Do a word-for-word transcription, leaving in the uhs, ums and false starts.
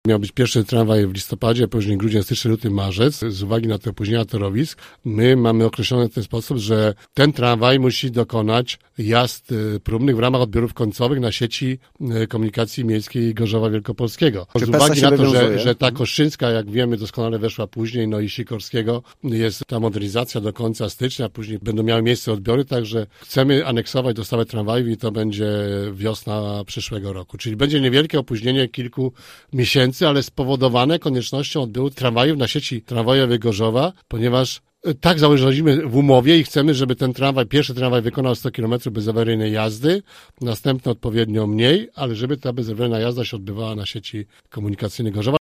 Miał być pierwszy tramwaj w listopadzie, później grudzień, styczeń, luty, marzec. Z uwagi na te opóźnienia torowisk, my mamy określone w ten sposób, że ten tramwaj musi dokonać jazd próbnych w ramach odbiorów końcowych na sieci komunikacji miejskiej Gorzowa Wielkopolskiego. Z uwagi na to, że, że ta Koszczyńska, jak wiemy, doskonale weszła później, no i Sikorskiego, jest ta modernizacja do końca stycznia, później będą miały miejsce odbiory, także chcemy aneksować dostawę tramwajów i to będzie wiosna przyszłego roku. Czyli będzie niewielkie opóźnienie kilku miesięcy, ale spowodowane koniecznością odbioru tramwajów na sieci tramwajowej Gorzowa, ponieważ tak założyliśmy w umowie i chcemy, żeby ten tramwaj, pierwszy tramwaj wykonał sto kilometrów bezawaryjnej jazdy, następny odpowiednio mniej, ale żeby ta bezawaryjna jazda się odbywała na sieci komunikacyjnej Gorzowa.